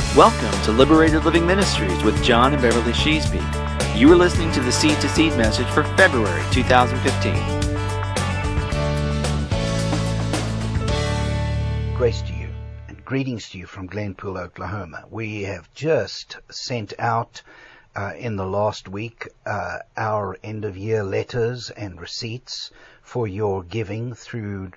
Welcome to Liberated Living Ministries with John and Beverly Sheesby. You are listening to the Seed to Seed message for February 2015. Grace to you and greetings to you from Glenpool, Oklahoma. We have just sent out in the last week our end-of-year letters and receipts for your giving through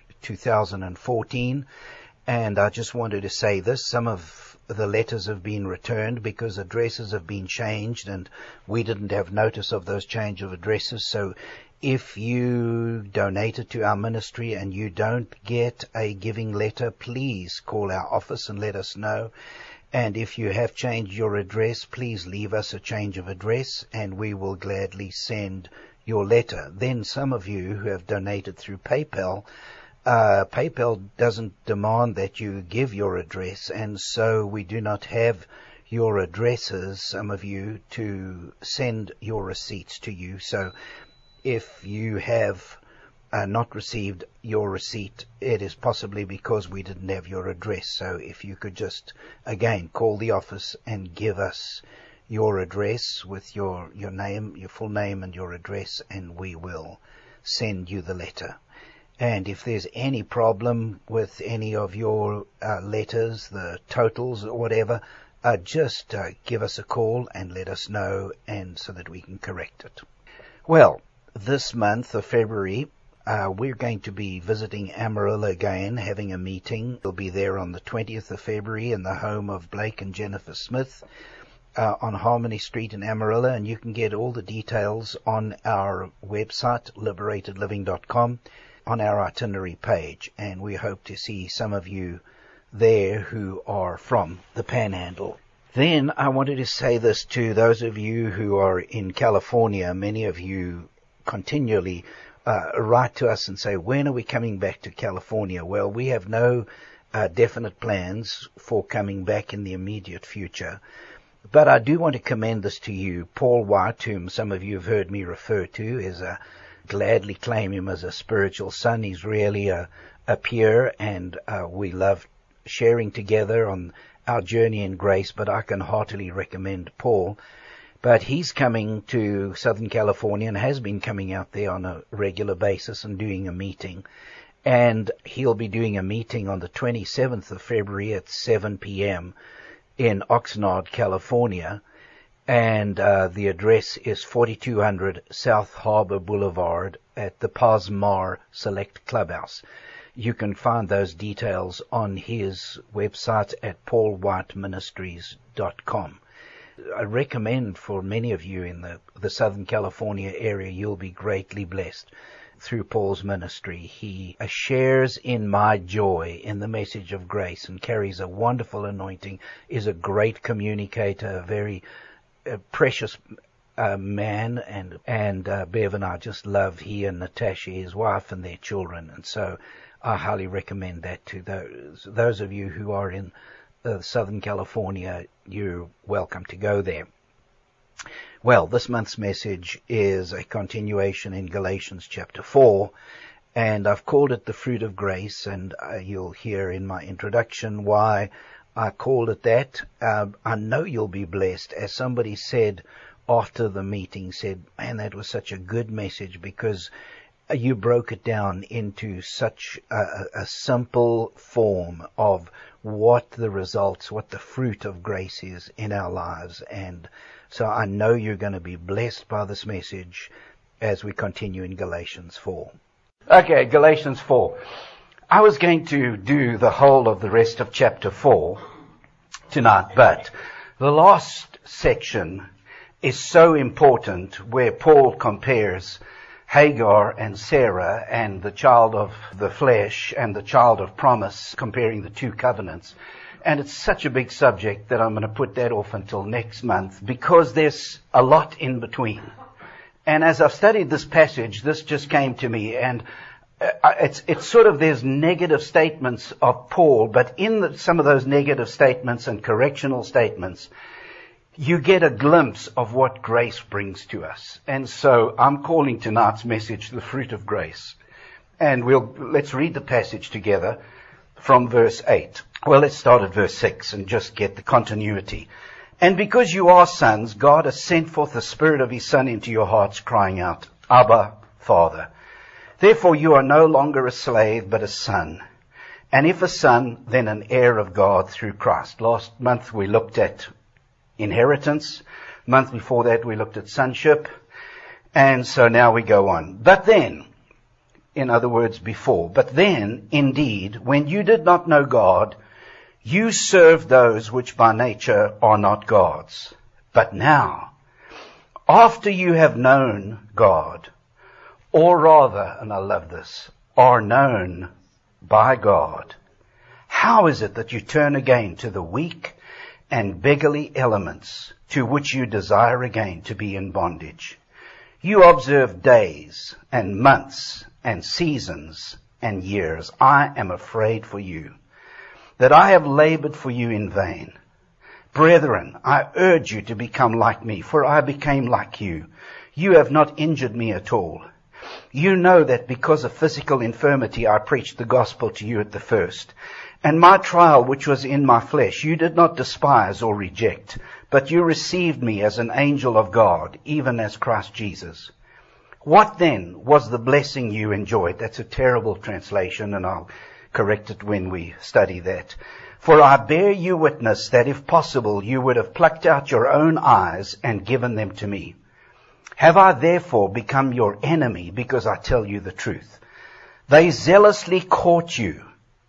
2014. And I just wanted to say this. Some of the letters have been returned because addresses have been changed and we didn't have notice of those change of addresses. So if you donated to our ministry and you don't get a giving letter, please call our office and let us know. And if you have changed your address, please leave us a change of address and we will gladly send your letter. Then some of you who have donated through PayPal, PayPal doesn't demand that you give your address, and so we do not have your addresses, some of you, to send your receipts to you. So if you have not received your receipt, it is possibly because we didn't have your address. So if you could just, again, call the office and give us your address with your name, your full name and your address, and we will send you the letter. And if there's any problem with any of your letters, the totals or whatever, just give us a call and let us know, and so that we can correct it. Well, this month of February, we're going to be visiting Amarillo again, having a meeting. We'll be there on the 20th of February in the home of Blake and Jennifer Smith on Harmony Street in Amarillo, and you can get all the details on our website, liberatedliving.com. on our itinerary page, and we hope to see some of you there who are from the Panhandle. Then I wanted to say this to those of you who are in California. Many of you continually write to us and say, when are we coming back to California? Well, we have no definite plans for coming back in the immediate future. But I do want to commend this to you. Paul White, whom some of you have heard me refer to, is gladly claim him as a spiritual son. He's really a peer, and we love sharing together on our journey in grace, but I can heartily recommend Paul. But he's coming to Southern California and has been coming out there on a regular basis and doing a meeting. And he'll be doing a meeting on the 27th of February at 7 p.m. in Oxnard, California. And the address is 4200 South Harbor Boulevard at the Pasmar Select Clubhouse. You can find those details on his website at paulwhiteministries.com. I recommend for many of you in the Southern California area, you'll be greatly blessed through Paul's ministry. He shares in my joy in the message of grace and carries a wonderful anointing, is a great communicator, a very precious man, and Bev and I just love he and Natasha, his wife, and their children, and so I highly recommend that to those of you who are in Southern California. You're welcome to go there. Well, this month's message is a continuation in Galatians chapter 4, and I've called it the fruit of grace, and you'll hear in my introduction why I called it that. I know you'll be blessed. As somebody said after the meeting, said, man, that was such a good message because you broke it down into such a simple form of what the results, what the fruit of grace is in our lives. And so I know you're going to be blessed by this message as we continue in Galatians 4. Okay, Galatians 4. I was going to do the whole of the rest of chapter 4 tonight, but the last section is so important, where Paul compares Hagar and Sarah and the child of the flesh and the child of promise, comparing the two covenants. And it's such a big subject that I'm going to put that off until next month because there's a lot in between. And as I've studied this passage, this just came to me, and it's sort of, there's negative statements of Paul, but in some of those negative statements and correctional statements, you get a glimpse of what grace brings to us. And so I'm calling tonight's message the fruit of grace. And let's read the passage together from verse 8. Well, let's start at verse 6 and just get the continuity. And because you are sons, God has sent forth the Spirit of His Son into your hearts, crying out, Abba, Father. Therefore you are no longer a slave, but a son. And if a son, then an heir of God through Christ. Last month we looked at inheritance. Month before that we looked at sonship. And so now we go on. But then, in other words, before. But then, indeed, when you did not know God, you served those which by nature are not God's. But now, after you have known God, or rather, and I love this, are known by God, how is it that you turn again to the weak and beggarly elements to which you desire again to be in bondage? You observe days and months and seasons and years. I am afraid for you, that I have labored for you in vain. Brethren, I urge you to become like me, for I became like you. You have not injured me at all. You know that because of physical infirmity I preached the gospel to you at the first. And my trial, which was in my flesh, you did not despise or reject, but you received me as an angel of God, even as Christ Jesus. What then was the blessing you enjoyed? That's a terrible translation, and I'll correct it when we study that. For I bear you witness that if possible you would have plucked out your own eyes and given them to me. Have I therefore become your enemy because I tell you the truth? They zealously court you.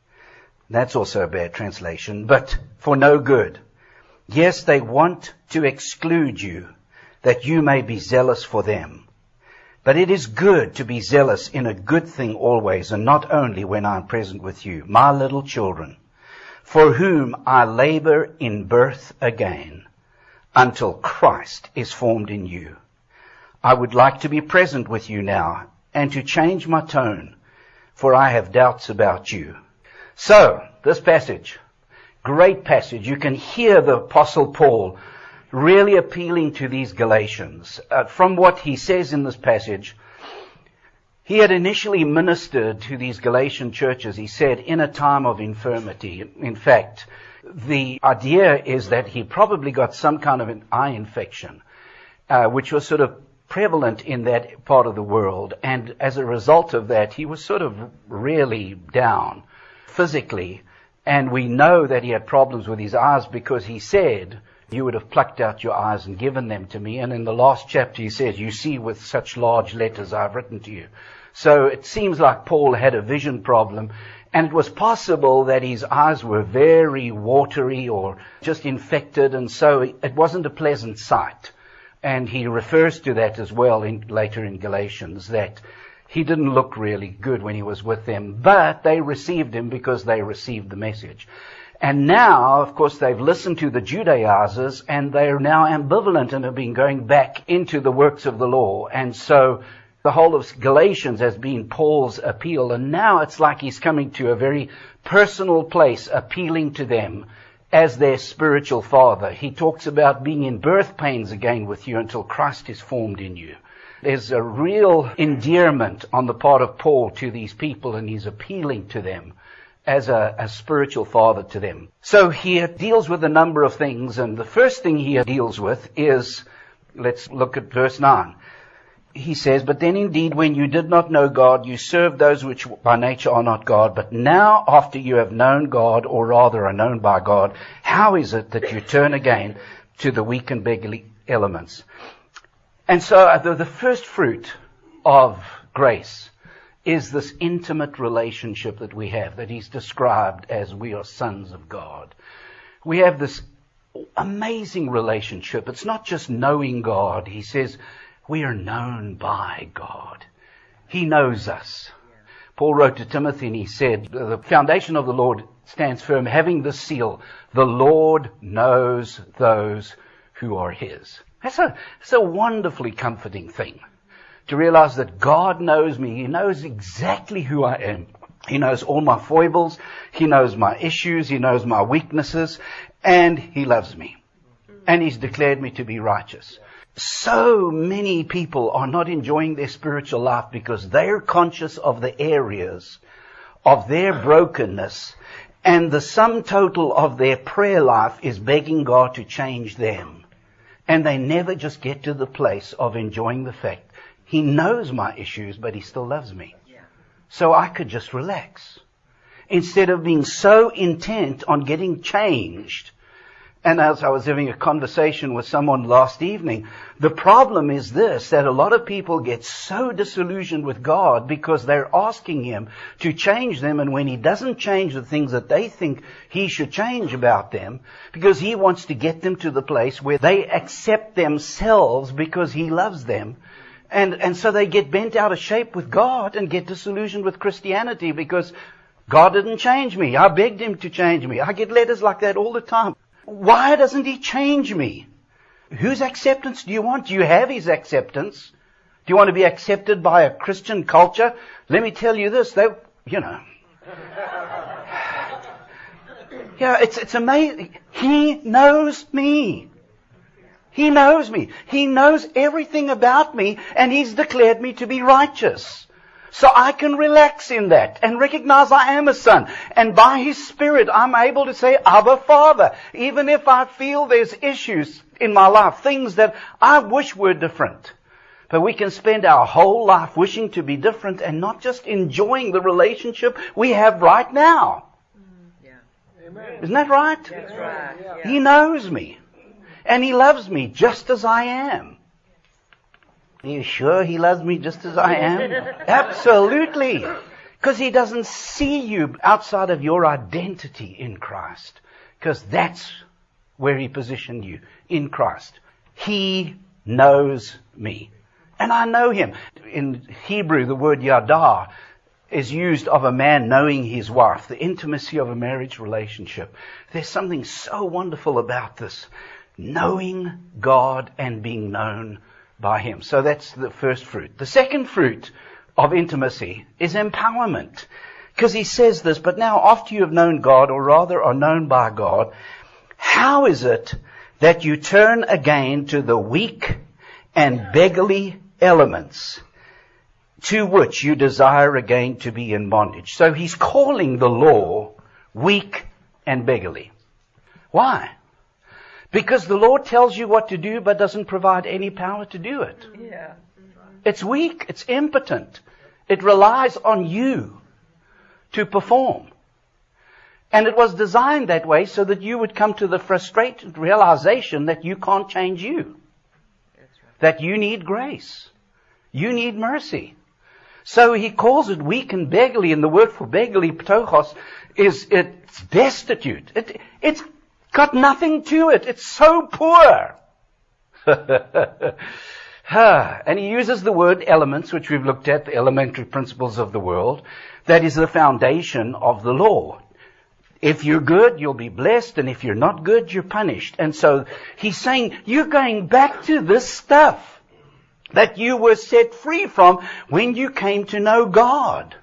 That's also a bad translation, but for no good. Yes, they want to exclude you, that you may be zealous for them. But it is good to be zealous in a good thing always, and not only when I am present with you, my little children, for whom I labor in birth again, until Christ is formed in you. I would like to be present with you now, and to change my tone, for I have doubts about you. So, this passage, great passage. You can hear the Apostle Paul really appealing to these Galatians. From what he says in this passage, he had initially ministered to these Galatian churches, he said, in a time of infirmity. In fact, the idea is that he probably got some kind of an eye infection, which was sort of prevalent in that part of the world. And as a result of that, he was sort of really down physically. And we know that he had problems with his eyes because he said, you would have plucked out your eyes and given them to me. And in the last chapter he says, you see with such large letters I've written to you. So it seems like Paul had a vision problem, and it was possible that his eyes were very watery or just infected, and so it wasn't a pleasant sight. And he refers to that as well later in Galatians, that he didn't look really good when he was with them, but they received him because they received the message. And now, of course, they've listened to the Judaizers, and they're now ambivalent and have been going back into the works of the law. And so the whole of Galatians has been Paul's appeal, and now it's like he's coming to a very personal place, appealing to them as their spiritual father. He talks about being in birth pains again with you until Christ is formed in you. There's a real endearment on the part of Paul to these people, and he's appealing to them as a spiritual father to them. So he deals with a number of things, and the first thing he deals with is, let's look at verse 9. He says, but then indeed when you did not know God, you served those which by nature are not God. But now after you have known God, or rather are known by God, how is it that you turn again to the weak and beggarly elements? And so the first fruit of grace is this intimate relationship that we have, that he's described as we are sons of God. We have this amazing relationship. It's not just knowing God. He says, we are known by God. He knows us. Paul wrote to Timothy and he said, the foundation of the Lord stands firm, having this seal, the Lord knows those who are his. That's a wonderfully comforting thing, to realize that God knows me. He knows exactly who I am. He knows all my foibles. He knows my issues. He knows my weaknesses. And he loves me. And he's declared me to be righteous. So many people are not enjoying their spiritual life because they're conscious of the areas of their brokenness, And the sum total of their prayer life is begging God to change them. And they never just get to the place of enjoying the fact He knows my issues, but He still loves me. So I could just relax. Instead of being so intent on getting changed. And as I was having a conversation with someone last evening, the problem is this, that a lot of people get so disillusioned with God because they're asking Him to change them, and when He doesn't change the things that they think He should change about them, because He wants to get them to the place where they accept themselves because He loves them. And so they get bent out of shape with God and get disillusioned with Christianity because God didn't change me. I begged Him to change me. I get letters like that all the time. Why doesn't He change me? Whose acceptance do you want? Do you have His acceptance? Do you want to be accepted by a Christian culture? Let me tell you this, Yeah, it's amazing. He knows me. He knows me. He knows everything about me, and He's declared me to be righteous. So I can relax in that and recognize I am a son. And by His Spirit, I'm able to say, Abba, Father. Even if I feel there's issues in my life, things that I wish were different. But we can spend our whole life wishing to be different and not just enjoying the relationship we have right now. Isn't that right? That's right. Yeah. He knows me. And He loves me just as I am. Are you sure He loves me just as I am? Absolutely. Because He doesn't see you outside of your identity in Christ. Because that's where He positioned you, in Christ. He knows me. And I know Him. In Hebrew, the word yada is used of a man knowing his wife, the intimacy of a marriage relationship. There's something so wonderful about this. Knowing God and being known by Him. So that's the first fruit. The second fruit of intimacy is empowerment. Because He says this, but now after you have known God, or rather are known by God, how is it that you turn again to the weak and beggarly elements to which you desire again to be in bondage? So He's calling the law weak and beggarly. Why? Because the Lord tells you what to do but doesn't provide any power to do it. Yeah. It's weak. It's impotent. It relies on you to perform. And it was designed that way so that you would come to the frustrated realization that you can't change you. That you need grace. You need mercy. So He calls it weak and beggarly, and the word for beggarly, ptochos, it's destitute. It's got nothing to it. It's so poor. And He uses the word elements, which we've looked at, the elementary principles of the world. That is the foundation of the law. If you're good, you'll be blessed, and if you're not good, you're punished. And so He's saying, you're going back to this stuff that you were set free from when you came to know God.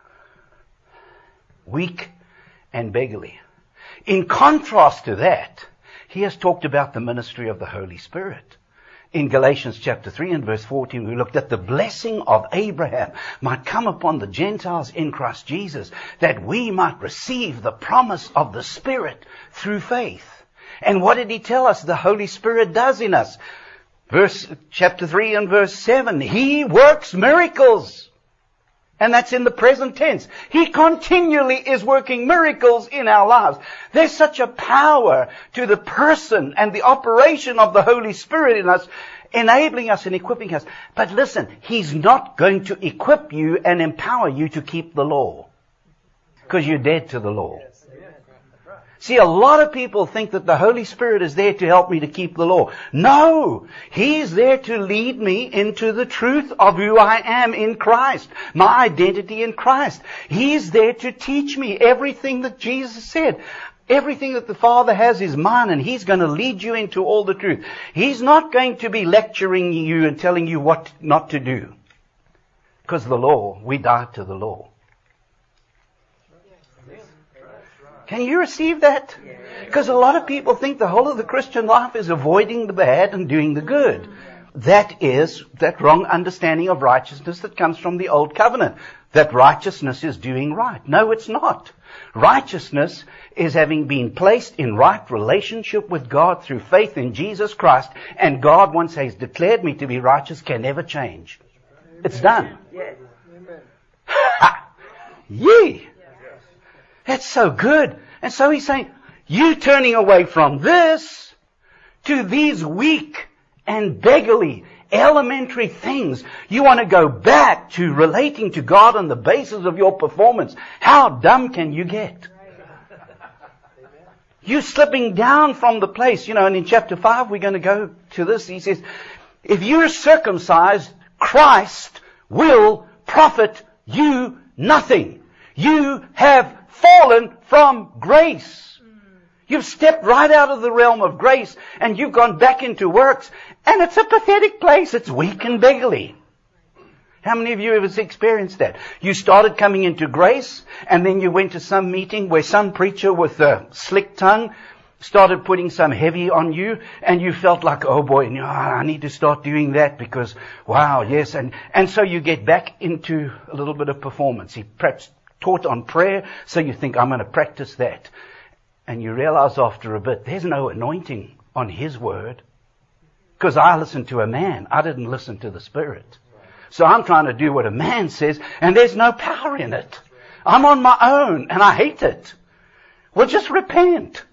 Weak and beggarly. In contrast to that, He has talked about the ministry of the Holy Spirit. In Galatians chapter 3 and verse 14, we looked at the blessing of Abraham might come upon the Gentiles in Christ Jesus, that we might receive the promise of the Spirit through faith. And what did He tell us the Holy Spirit does in us? Chapter 3 and verse 7, He works miracles. And that's in the present tense. He continually is working miracles in our lives. There's such a power to the person and the operation of the Holy Spirit in us, enabling us and equipping us. But listen, He's not going to equip you and empower you to keep the law. Because you're dead to the law. See, a lot of people think that the Holy Spirit is there to help me to keep the law. No! He's there to lead me into the truth of who I am in Christ. My identity in Christ. He's there to teach me everything that Jesus said. Everything that the Father has is mine, and He's going to lead you into all the truth. He's not going to be lecturing you and telling you what not to do. Because the law, we died to the law. Can you receive that? Because a lot of people think the whole of the Christian life is avoiding the bad and doing the good. That is that wrong understanding of righteousness that comes from the old covenant. that righteousness is doing right. No, it's not. Righteousness is having been placed in right relationship with God through faith in Jesus Christ, and God, once He has declared me to be righteous, can never change. It's done. Yes. Yee! That's so good. And so He's saying, you turning away from this to these weak and beggarly, elementary things. You want to go back to relating to God on the basis of your performance. How dumb can you get? You're slipping down from the place. And in chapter 5 we're going to go to this. He says, if you're circumcised, Christ will profit you nothing. You have fallen from grace. You've stepped right out of the realm of grace and you've gone back into works. And it's a pathetic place. It's weak and beggarly. How many of you have experienced that? You started coming into grace and then you went to some meeting where some preacher with a slick tongue started putting some heavy on you and you felt like, oh boy, I need to start doing that because, wow, yes. And so you get back into a little bit of performance. He perhaps taught on prayer, so you think, I'm going to practice that. And you realize after a bit, there's no anointing on his word. Because I listened to a man. I didn't listen to the Spirit. So I'm trying to do what a man says, and there's no power in it. I'm on my own, and I hate it. Well, just repent.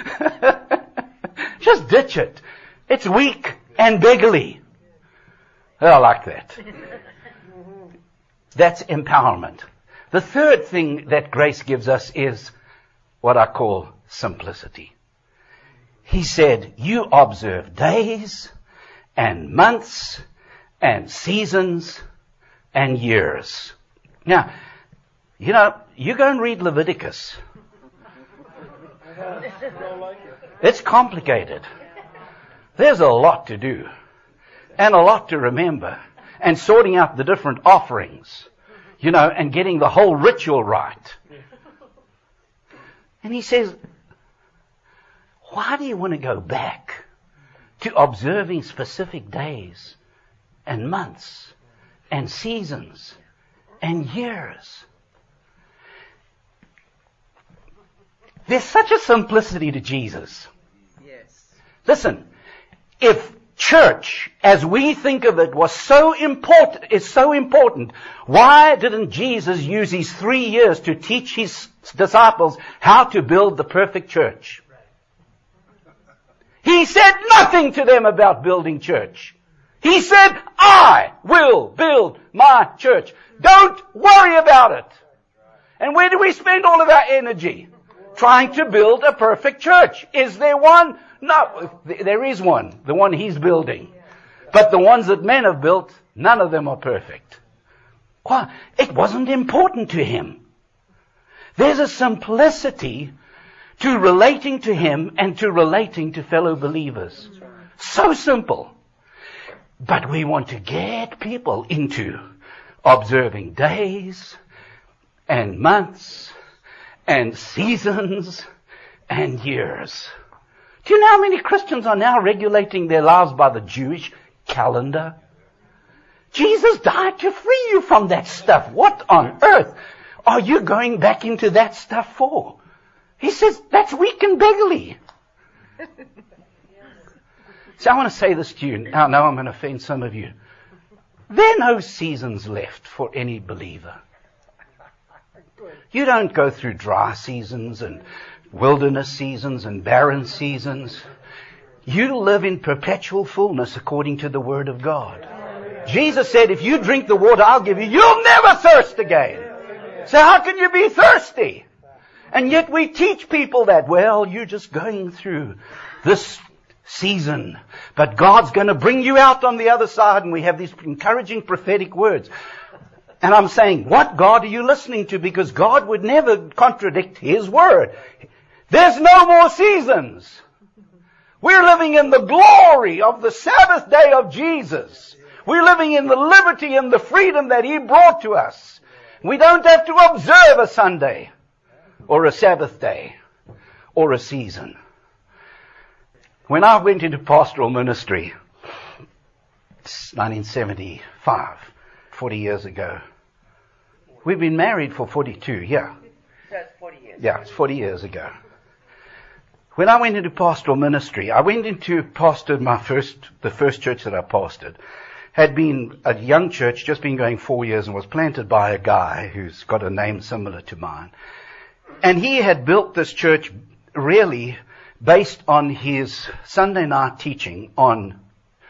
Just ditch it. It's weak and beggarly. I like that. That's empowerment. The third thing that grace gives us is what I call simplicity. He said, you observe days and months and seasons and years. Now, you go and read Leviticus. It's complicated. There's a lot to do and a lot to remember, and sorting out the different offerings, and getting the whole ritual right. And he says, why do you want to go back to observing specific days and months and seasons and years? There's such a simplicity to Jesus. Yes. Listen, if church, as we think of it, is so important, why didn't Jesus use his 3 years to teach his disciples how to build the perfect church? He said nothing to them about building church. He said, I will build my church. Don't worry about it. And where do we spend all of our energy? Trying to build a perfect church. Is there one? No, there is one. The one he's building. But the ones that men have built, none of them are perfect. Why? It wasn't important to him. There's a simplicity to relating to him and to relating to fellow believers. So simple. But we want to get people into observing days and months and seasons and years. Do you know how many Christians are now regulating their lives by the Jewish calendar? Jesus died to free you from that stuff. What on earth are you going back into that stuff for? He says, that's weak and beggarly. So I want to say this to you. Now I'm going to offend some of you. There are no seasons left for any believer. You don't go through dry seasons and wilderness seasons and barren seasons. You live in perpetual fullness according to the Word of God. Jesus said, if you drink the water I'll give you, you'll never thirst again. So how can you be thirsty? And yet we teach people that, well, you're just going through this season, but God's going to bring you out on the other side, and we have these encouraging prophetic words. And I'm saying, what God are you listening to? Because God would never contradict His Word. There's no more seasons. We're living in the glory of the Sabbath day of Jesus. We're living in the liberty and the freedom that He brought to us. We don't have to observe a Sunday or a Sabbath day or a season. When I went into pastoral ministry, 1975, 40 years ago, We've been married for 42, yeah. So it's 40 years. Yeah, it's 40 years ago. When I went into pastoral ministry, I went into the first church that I pastored. Had been a young church, just been going 4 years, and was planted by a guy who's got a name similar to mine. And he had built this church really based on his Sunday night teaching on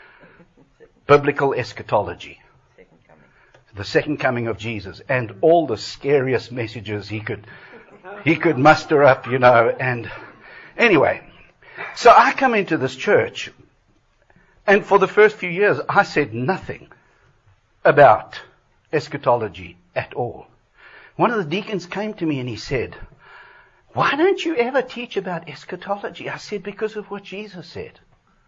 biblical eschatology. The second coming of Jesus, and all the scariest messages he could muster up, and anyway. So I come into this church, and for the first few years I said nothing about eschatology at all. One of the deacons came to me and he said, "Why don't you ever teach about eschatology?" I said, "Because of what Jesus said."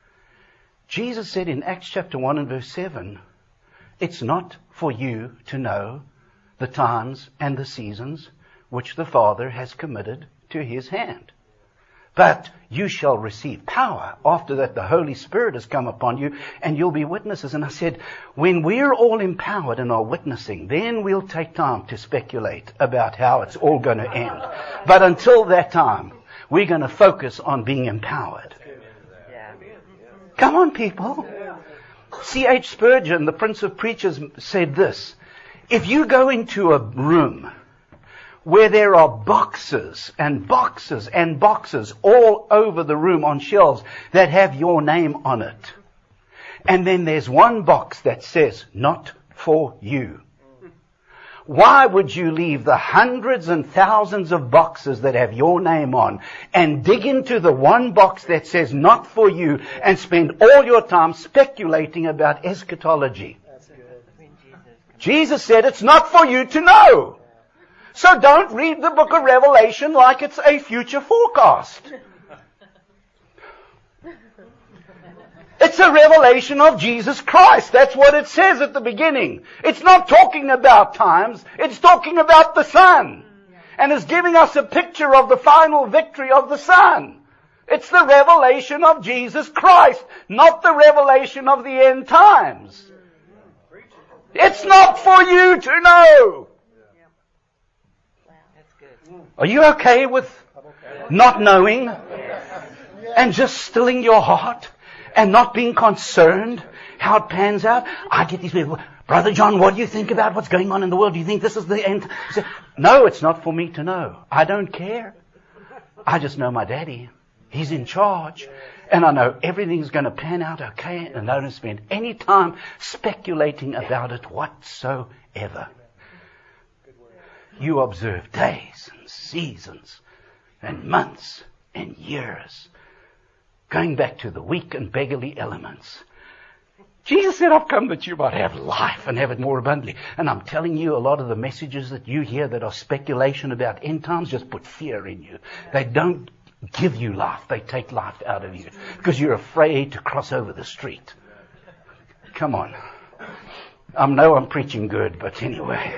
Jesus said in Acts chapter 1 and verse 7, "It's not for you to know the times and the seasons which the Father has committed to his hand. But you shall receive power. After that, the Holy Spirit has come upon you, and you'll be witnesses." And I said, when we're all empowered and are witnessing, then we'll take time to speculate about how it's all going to end. But until that time, we're going to focus on being empowered. Come on, people. C.H. Spurgeon, the Prince of Preachers, said this: if you go into a room where there are boxes and boxes and boxes all over the room on shelves that have your name on it, and then there's one box that says, "Not for you," why would you leave the hundreds and thousands of boxes that have your name on and dig into the one box that says "Not for you" and spend all your time speculating about eschatology? Jesus said it's not for you to know. So don't read the book of Revelation like it's a future forecast. It's a revelation of Jesus Christ. That's what it says at the beginning. It's not talking about times. It's talking about the Son. And is giving us a picture of the final victory of the Son. It's the revelation of Jesus Christ, not the revelation of the end times. It's not for you to know. Are you okay with not knowing and just stilling your heart and not being concerned how it pans out? I get these people, "Brother John, what do you think about what's going on in the world? Do you think this is the end?" I say, "No, it's not for me to know. I don't care. I just know my daddy. He's in charge. And I know everything's going to pan out okay, and I don't spend any time speculating about it whatsoever." You observe days and seasons and months and years, going back to the weak and beggarly elements. Jesus said, "I've come that you might have life and have it more abundantly." And I'm telling you, a lot of the messages that you hear that are speculation about end times just put fear in you. They don't give you life. They take life out of you because you're afraid to cross over the street. Come on. I know I'm preaching good, but anyway.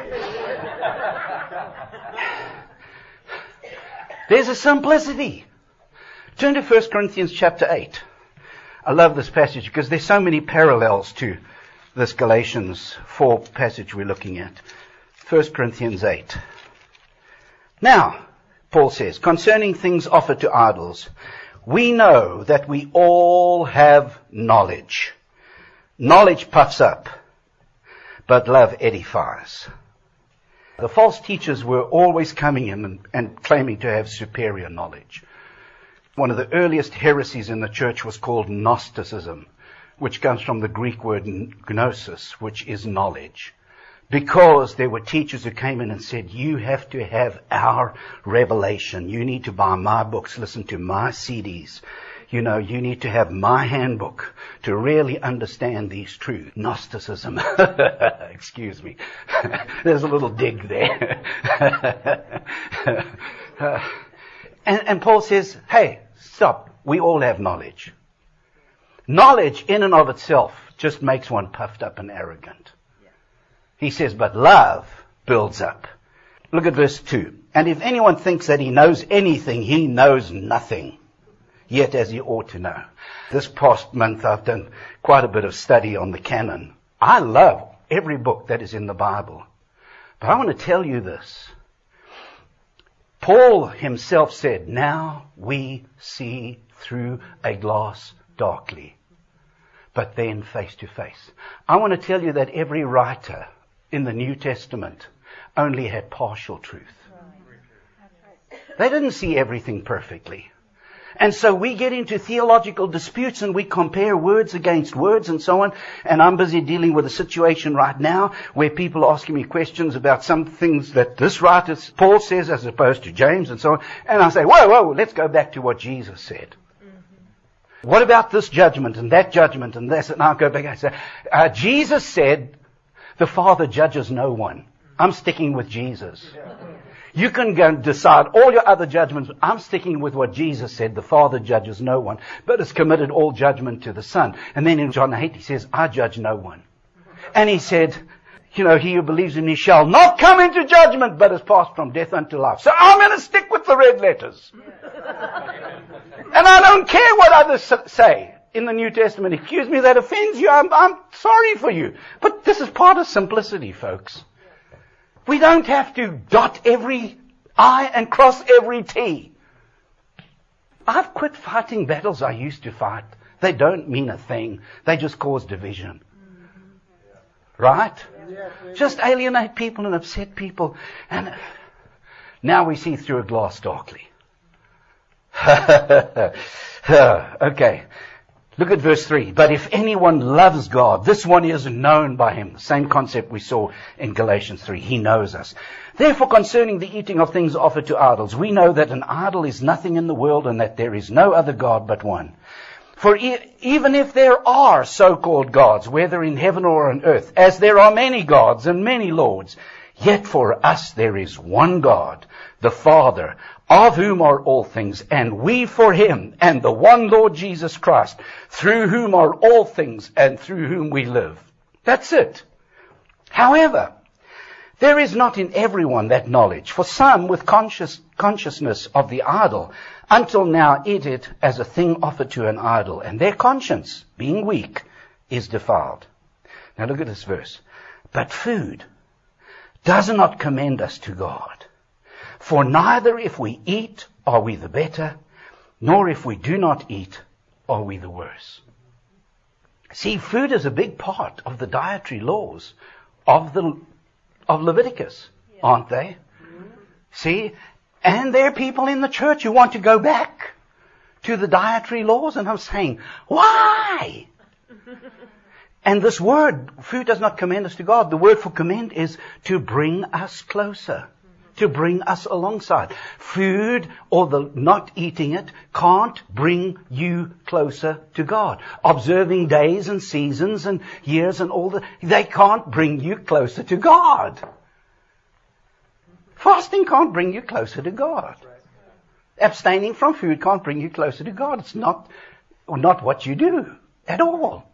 There's a simplicity. Turn to 1 Corinthians chapter 8. I love this passage because there's so many parallels to this Galatians 4 passage we're looking at. 1 Corinthians 8. Now, Paul says, "Concerning things offered to idols, we know that we all have knowledge. Knowledge puffs up, but love edifies." The false teachers were always coming in and claiming to have superior knowledge. One of the earliest heresies in the church was called Gnosticism, which comes from the Greek word gnosis, which is knowledge. Because there were teachers who came in and said, "You have to have our revelation. You need to buy my books, listen to my CDs. You need to have my handbook to really understand these truths." Gnosticism. Excuse me. There's a little dig there. And Paul says, hey, stop. We all have knowledge. Knowledge in and of itself just makes one puffed up and arrogant. He says, but love builds up. Look at verse 2. "And if anyone thinks that he knows anything, he knows nothing, yet as he ought to know." This past month I've done quite a bit of study on the canon. I love every book that is in the Bible. But I want to tell you this. Paul himself said, now we see through a glass darkly, but then face to face. I want to tell you that every writer in the New Testament only had partial truth. They didn't see everything perfectly. And so we get into theological disputes and we compare words against words and so on. And I'm busy dealing with a situation right now where people are asking me questions about some things that this writer, Paul, says as opposed to James and so on. And I say, whoa, let's go back to what Jesus said. Mm-hmm. What about this judgment and that judgment and this? And I'll go back and say, Jesus said, the Father judges no one. I'm sticking with Jesus. You can go and decide all your other judgments. I'm sticking with what Jesus said. The Father judges no one, but has committed all judgment to the Son. And then in John 8, he says, I judge no one. And he said, he who believes in me shall not come into judgment, but has passed from death unto life. So I'm going to stick with the red letters. And I don't care what others say in the New Testament. Excuse me, that offends you. I'm sorry for you. But this is part of simplicity, folks. We don't have to dot every I and cross every T. I've quit fighting battles I used to fight. They don't mean a thing. They just cause division. Right? Just alienate people and upset people. And now we see through a glass darkly. Okay. Look at verse 3. But if anyone loves God, this one is known by him. Same concept we saw in Galatians 3. He knows us. Therefore, concerning the eating of things offered to idols, we know that an idol is nothing in the world and that there is no other God but one. For even if there are so-called gods, whether in heaven or on earth, as there are many gods and many lords, yet for us there is one God, the Father, of whom are all things, and we for him, and the one Lord Jesus Christ, through whom are all things, and through whom we live. That's it. However, there is not in everyone that knowledge. For some, with consciousness of the idol, until now eat it as a thing offered to an idol, and their conscience, being weak, is defiled. Now look at this verse. But food does not commend us to God. For neither if we eat are we the better, nor if we do not eat are we the worse. See, food is a big part of the dietary laws of Leviticus, aren't they? See, and there are people in the church who want to go back to the dietary laws, and I'm saying, why? And this word, food does not commend us to God. The word for commend is to bring us closer, to bring us alongside. Food or the not eating it can't bring you closer to God. Observing days and seasons and years and they can't bring you closer to God. Fasting can't bring you closer to God. Abstaining from food can't bring you closer to God. It's not what you do at all.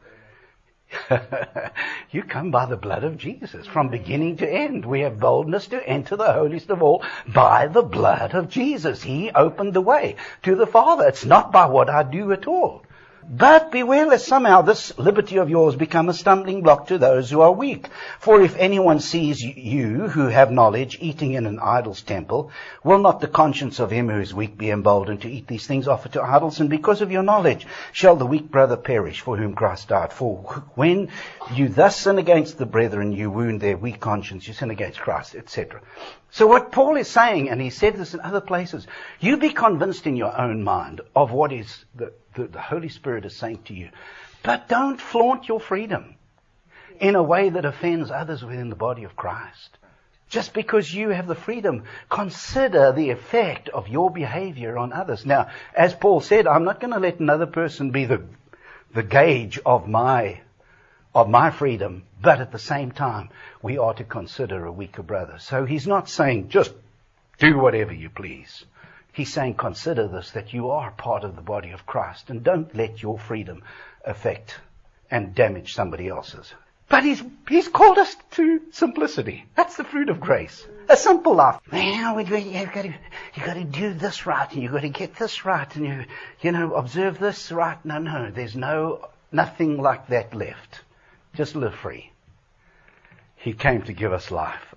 You come by the blood of Jesus from beginning to end. We have boldness to enter the holiest of all by the blood of Jesus. He opened the way to the Father. It's not by what I do at all. But beware lest somehow this liberty of yours become a stumbling block to those who are weak. For if anyone sees you who have knowledge eating in an idol's temple, will not the conscience of him who is weak be emboldened to eat these things offered to idols? And because of your knowledge shall the weak brother perish for whom Christ died. For when you thus sin against the brethren, you wound their weak conscience, you sin against Christ, etc. So what Paul is saying, and he said this in other places, you be convinced in your own mind of what is the Holy Spirit is saying to you. But don't flaunt your freedom in a way that offends others within the body of Christ. Just because you have the freedom, consider the effect of your behavior on others. Now, as Paul said, I'm not going to let another person be the gauge of my freedom, but at the same time, we are to consider a weaker brother. So he's not saying just do whatever you please. He's saying consider this, that you are part of the body of Christ, and don't let your freedom affect and damage somebody else's. But he's called us to simplicity. That's the fruit of grace. A simple life. Well, you've got to do this right, and you've got to get this right, and you observe this right. No, there's nothing like that left. Just live free. He came to give us life. Yes.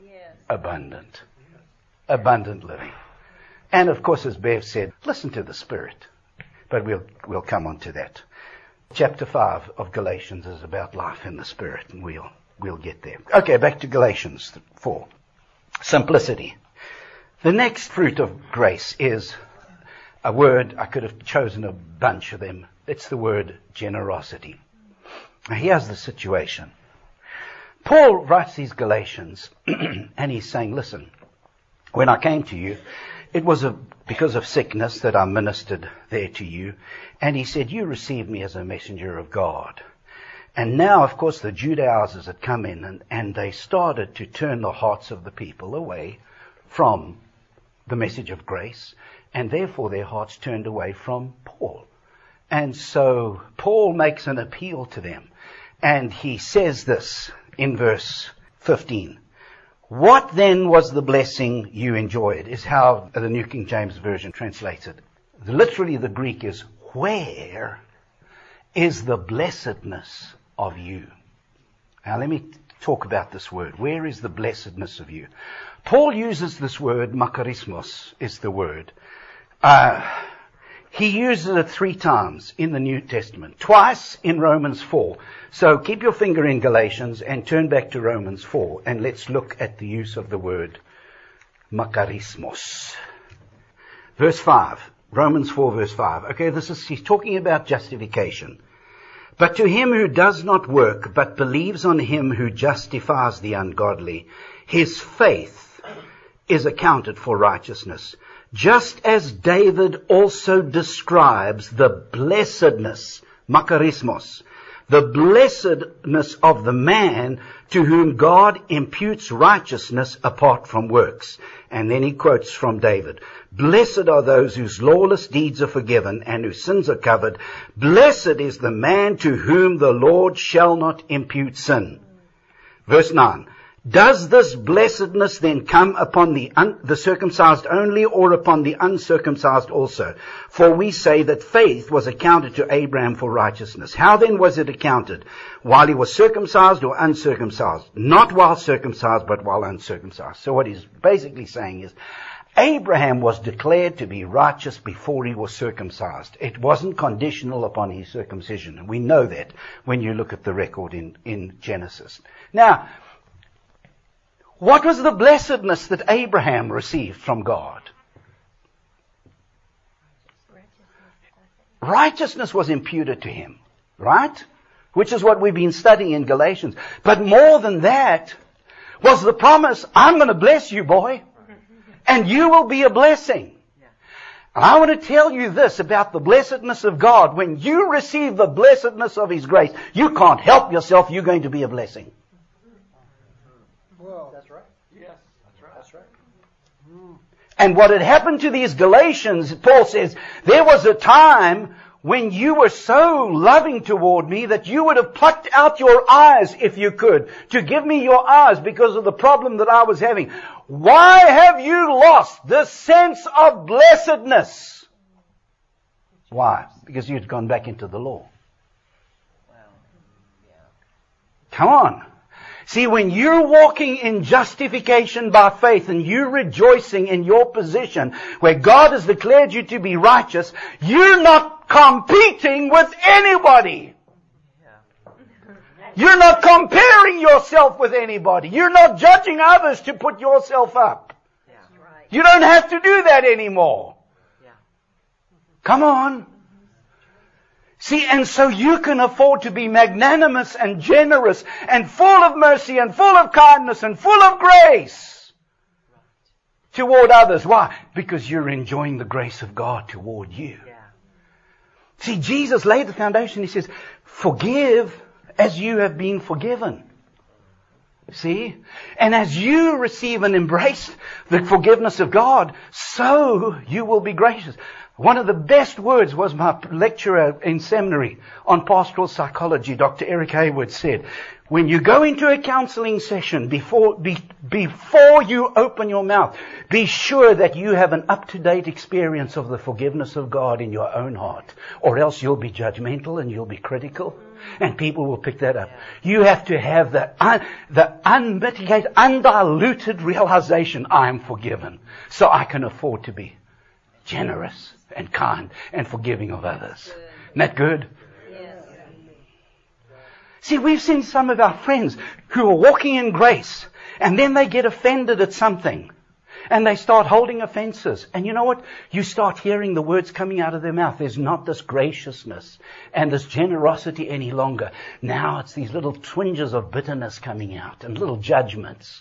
abundant. Abundant living. And of course, as Bev said, listen to the Spirit. But we'll come on to that. Chapter 5 of Galatians is about life in the Spirit, and we'll get there. Okay, back to Galatians 4. Simplicity. The next fruit of grace is a word, I could have chosen a bunch of them. It's the word generosity. Now here's the situation. Paul writes these Galatians, and he's saying, listen, when I came to you, it was because of sickness that I ministered there to you. And he said, you received me as a messenger of God. And now, of course, the Judaizers had come in and they started to turn the hearts of the people away from the message of grace. And therefore their hearts turned away from Paul. And so Paul makes an appeal to them. And he says this in verse 15. What then was the blessing you enjoyed, is how the New King James Version translates it. Literally the Greek is, where is the blessedness of you? Now let me talk about this word. Where is the blessedness of you? Paul uses this word, makarismos is the word. He uses it 3 times in the New Testament, twice in Romans 4. So keep your finger in Galatians and turn back to Romans 4 and let's look at the use of the word makarismos. Verse 5, Romans 4 verse 5. Okay, he's talking about justification. But to him who does not work, but believes on him who justifies the ungodly, his faith is accounted for righteousness. Just as David also describes the blessedness, makarismos, the blessedness of the man to whom God imputes righteousness apart from works. And then he quotes from David, blessed are those whose lawless deeds are forgiven and whose sins are covered. Blessed is the man to whom the Lord shall not impute sin. Verse 9. Does this blessedness then come upon the circumcised only, or upon the uncircumcised also? For we say that faith was accounted to Abraham for righteousness. How then was it accounted? While he was circumcised or uncircumcised? Not while circumcised, but while uncircumcised. So what he's basically saying is, Abraham was declared to be righteous before he was circumcised. It wasn't conditional upon his circumcision. And we know that when you look at the record in Genesis. Now, what was the blessedness that Abraham received from God? Righteousness was imputed to him, right? Which is what we've been studying in Galatians. But more than that was the promise, I'm going to bless you, boy, and you will be a blessing. And I want to tell you this about the blessedness of God. When you receive the blessedness of His grace, you can't help yourself, you're going to be a blessing. Well, that's right. Yes, that's right. That's right. And what had happened to these Galatians, Paul says, there was a time when you were so loving toward me that you would have plucked out your eyes if you could, to give me your eyes because of the problem that I was having. Why have you lost the sense of blessedness? Why? Because you'd gone back into the law. Come on. See, when you're walking in justification by faith and you're rejoicing in your position where God has declared you to be righteous, you're not competing with anybody. You're not comparing yourself with anybody. You're not judging others to put yourself up. You don't have to do that anymore. Come on. See, and so you can afford to be magnanimous and generous and full of mercy and full of kindness and full of grace toward others. Why? Because you're enjoying the grace of God toward you. See, Jesus laid the foundation. He says, forgive as you have been forgiven. See? And as you receive and embrace the forgiveness of God, so you will be gracious. One of the best words was my lecturer in seminary on pastoral psychology, Dr. Eric Hayward, said, when you go into a counseling session, before you open your mouth, be sure that you have an up-to-date experience of the forgiveness of God in your own heart, or else you'll be judgmental and you'll be critical, and people will pick that up. You have to have the unmitigated, undiluted realization, I am forgiven, so I can afford to be generous and kind and forgiving of others. Isn't that good? Yes. See, we've seen some of our friends who are walking in grace, and then they get offended at something, and they start holding offenses. And you know what? You start hearing the words coming out of their mouth. There's not this graciousness and this generosity any longer. Now it's these little twinges of bitterness coming out and little judgments.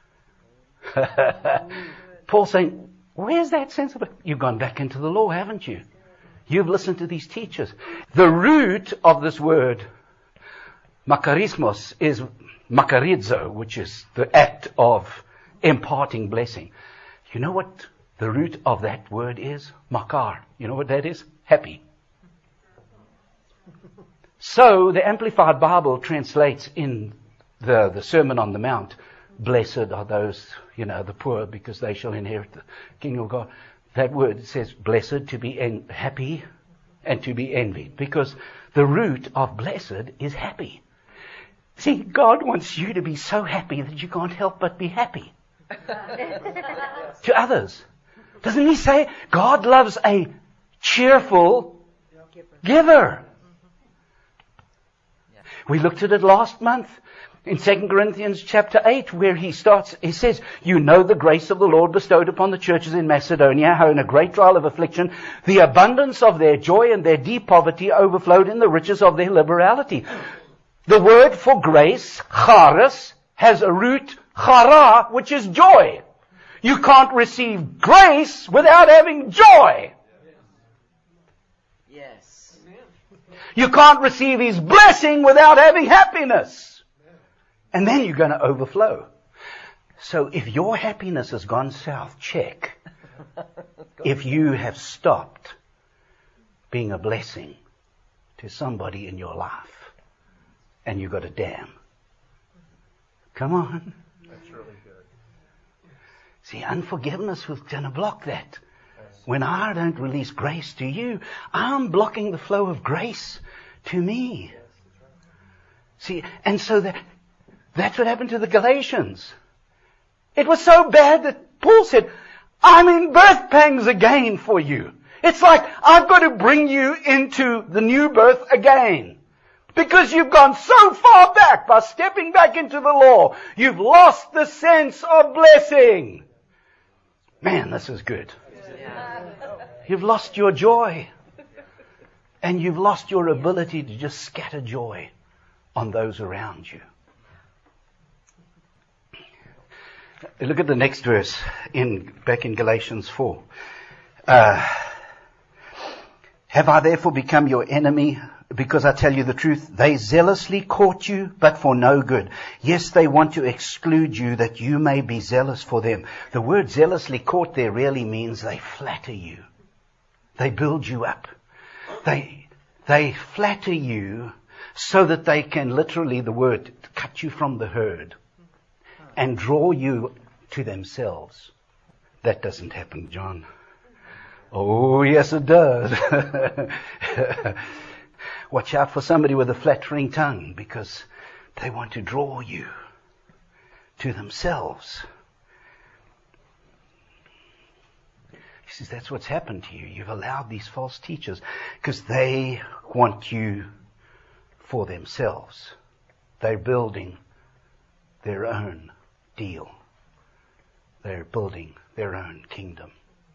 Paul's saying, where's that sense of it? You've gone back into the law, haven't you? You've listened to these teachers. The root of this word, makarismos, is makarizo, which is the act of imparting blessing. You know what the root of that word is? Makar. You know what that is? Happy. So the Amplified Bible translates in the Sermon on the Mount, blessed are those, the poor, because they shall inherit the kingdom of God. That word says blessed, to be happy and to be envied, because the root of blessed is happy. See, God wants you to be so happy that you can't help but be happy to others. Doesn't He say God loves a cheerful giver? We looked at it last month in 2 Corinthians chapter 8, where he says, you know the grace of the Lord bestowed upon the churches in Macedonia, how in a great trial of affliction, the abundance of their joy and their deep poverty overflowed in the riches of their liberality. The word for grace, charis, has a root, chara, which is joy. You can't receive grace without having joy. Yes. You can't receive His blessing without having happiness. And then you're going to overflow. So if your happiness has gone south, check if you have stopped being a blessing to somebody in your life. And you've got a dam. Come on. That's really good. See, unforgiveness was going to block that. When I don't release grace to you, I'm blocking the flow of grace to me. See, and so that's what happened to the Galatians. It was so bad that Paul said, I'm in birth pangs again for you. It's like I've got to bring you into the new birth again. Because you've gone so far back by stepping back into the law. You've lost the sense of blessing. Man, this is good. You've lost your joy. And you've lost your ability to just scatter joy on those around you. Look at the next verse back in Galatians 4. Have I therefore become your enemy? Because I tell you the truth, they zealously court you, but for no good. Yes, they want to exclude you that you may be zealous for them. The word zealously court there really means they flatter you. They build you up. They flatter you so that they can literally, the word, cut you from the herd and draw you to themselves. That doesn't happen, John. Oh, yes, it does. Watch out for somebody with a flattering tongue, because they want to draw you to themselves. He says that's what's happened to you. You've allowed these false teachers because they want you for themselves. They're building their own deal. They're building their own kingdom.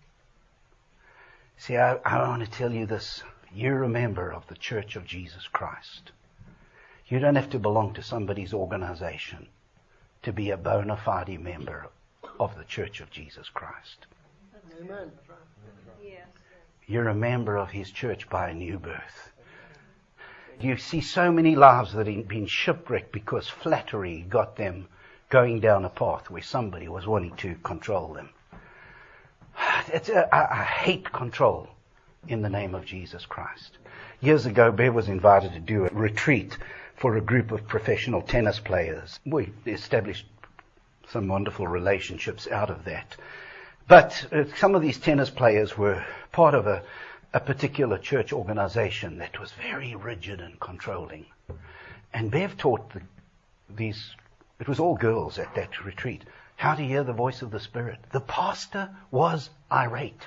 See, I want to tell you this. You're a member of the Church of Jesus Christ. You don't have to belong to somebody's organization to be a bona fide member of the Church of Jesus Christ. Amen. You're a member of His church by a new birth. You see so many lives that have been shipwrecked because flattery got them going down a path where somebody was wanting to control them. I hate control. in the name of Jesus Christ. Years ago, Bev was invited to do a retreat for a group of professional tennis players. We established some wonderful relationships out of that. But some of these tennis players were part of a particular church organization that was very rigid and controlling. And Bev taught it was all girls at that retreat, how to hear the voice of the Spirit. The pastor was irate.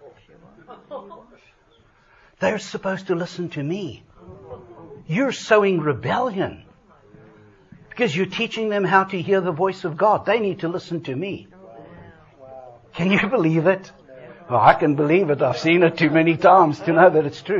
They're supposed to listen to me. You're sowing rebellion because you're teaching them how to hear the voice of God. They need to listen to me. Can you believe it? Well, I can believe it. I've seen it too many times to know that it's true.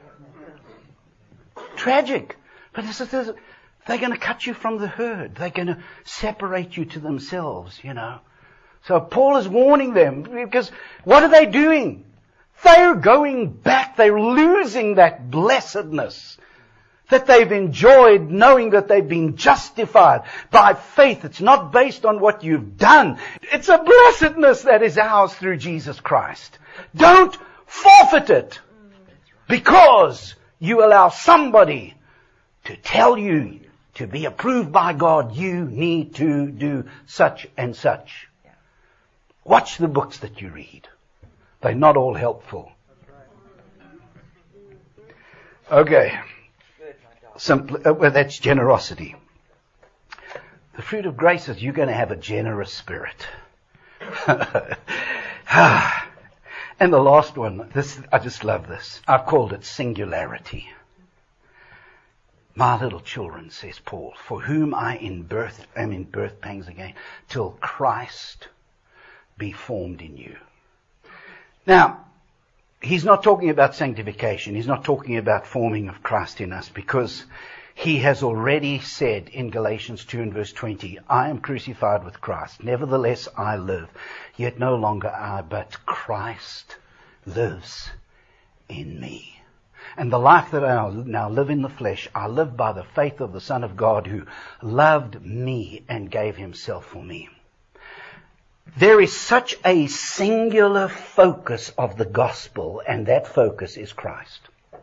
Tragic. But they're going to cut you from the herd. They're going to separate you to themselves, So Paul is warning them, because what are they doing? They're going back. They're losing that blessedness that they've enjoyed, knowing that they've been justified by faith. It's not based on what you've done. It's a blessedness that is ours through Jesus Christ. Don't forfeit it because you allow somebody to tell you to be approved by God, you need to do such and such. Watch the books that you read. They're not all helpful. Okay. That's generosity. The fruit of grace is you're going to have a generous spirit. And the last one, I just love this. I've called it singularity. My little children, says Paul, for whom I am in birth pangs again, till Christ be formed in you. Now, he's not talking about sanctification. He's not talking about forming of Christ in us, because he has already said in Galatians 2 and verse 20, I am crucified with Christ. Nevertheless, I live. Yet no longer I, but Christ lives in me. And the life that I now live in the flesh, I live by the faith of the Son of God who loved me and gave himself for me. There is such a singular focus of the gospel, and that focus is Christ.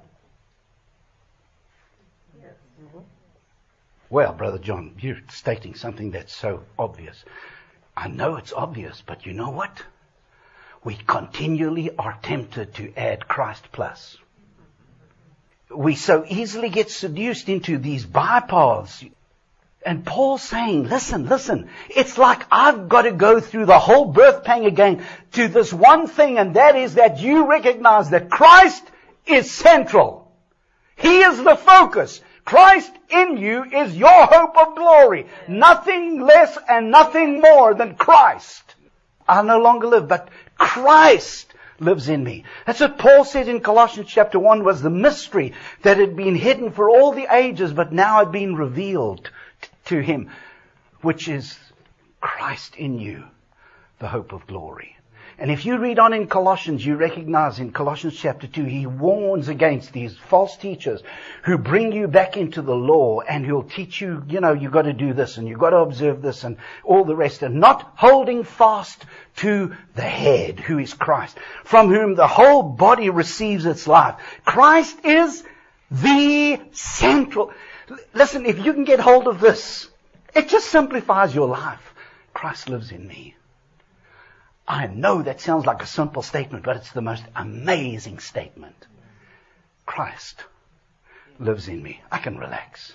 Well, Brother John, you're stating something that's so obvious. I know it's obvious, but you know what? We continually are tempted to add Christ plus. We so easily get seduced into these bypaths. And Paul's saying, listen, it's like I've got to go through the whole birth pang again to this one thing, and that is that you recognize that Christ is central. He is the focus. Christ in you is your hope of glory. Nothing less and nothing more than Christ. I no longer live, but Christ lives in me. That's what Paul said in Colossians chapter 1 was the mystery that had been hidden for all the ages, but now had been revealed to him, which is Christ in you, the hope of glory. And if you read on in Colossians, you recognize in Colossians chapter 2, he warns against these false teachers who bring you back into the law and who'll teach you, you've got to do this and you've got to observe this and all the rest, and not holding fast to the head, who is Christ, from whom the whole body receives its life. Christ is the central. Listen, if you can get hold of this, it just simplifies your life. Christ lives in me. I know that sounds like a simple statement, but it's the most amazing statement. Christ lives in me. I can relax.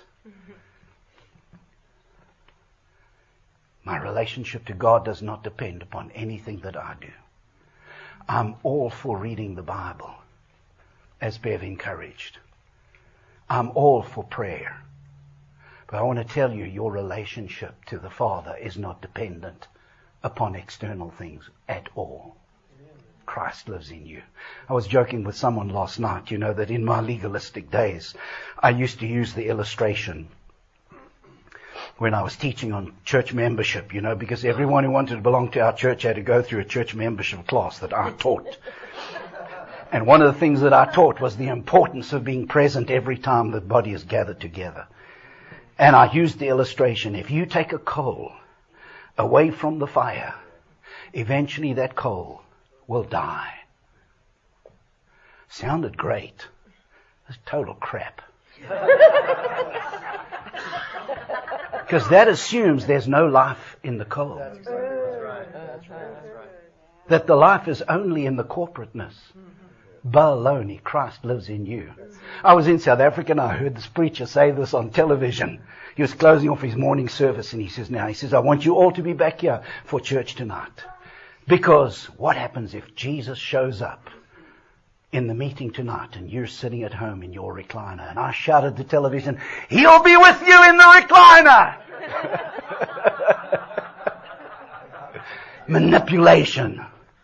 My relationship to God does not depend upon anything that I do. I'm all for reading the Bible, as Bev encouraged. I'm all for prayer. But I want to tell you, your relationship to the Father is not dependent upon external things at all. Christ lives in you. I was joking with someone last night, that in my legalistic days, I used to use the illustration when I was teaching on church membership, because everyone who wanted to belong to our church had to go through a church membership class that I taught. And one of the things that I taught was the importance of being present every time the body is gathered together. And I used the illustration, if you take a coal away from the fire, eventually that coal will die. Sounded great. It's total crap. Because that assumes there's no life in the coal. That's right. That the life is only in the corporateness. Baloney. Christ lives in you. I was in South Africa and I heard this preacher say this on television. He was closing off his morning service and he says, I want you all to be back here for church tonight. Because what happens if Jesus shows up in the meeting tonight and you're sitting at home in your recliner? And I shouted at the television, He'll be with you in the recliner! Manipulation.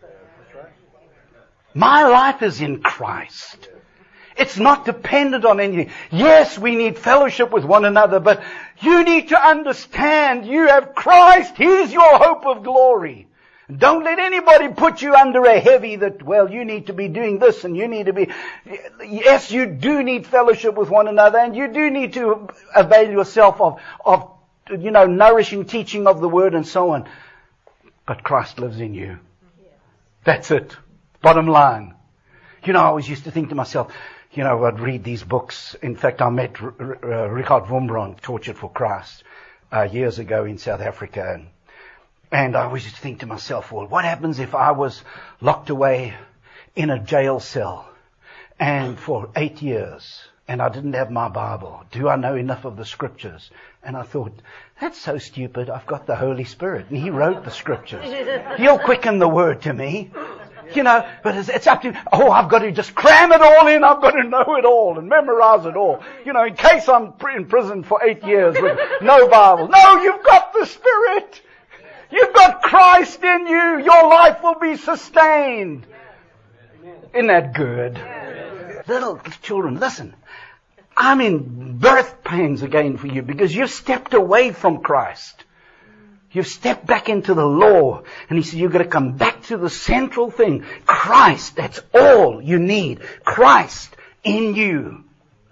My life is in Christ. It's not dependent on anything. Yes, we need fellowship with one another, but you need to understand you have Christ. He's your hope of glory. Don't let anybody put you under a heavy that, well, you need to be doing this and you need to be... Yes, you do need fellowship with one another and you do need to avail yourself of nourishing teaching of the Word and so on. But Christ lives in you. That's it. Bottom line. I always used to think to myself, I'd read these books. In fact, I met Richard Wurmbrand, Tortured for Christ, years ago in South Africa. And I always used to think to myself, well, what happens if I was locked away in a jail cell and for 8 years and I didn't have my Bible? Do I know enough of the Scriptures? And I thought, that's so stupid. I've got the Holy Spirit and He wrote the Scriptures. He'll quicken the Word to me. But it's up to, I've got to just cram it all in. I've got to know it all and memorize it all. In case I'm in prison for 8 years with no Bible. No, you've got the Spirit. You've got Christ in you. Your life will be sustained. Isn't that good? Little children, listen. I'm in birth pains again for you because you've stepped away from Christ. You've stepped back into the law. And He said, you've got to come back to the central thing. Christ, that's all you need. Christ in you.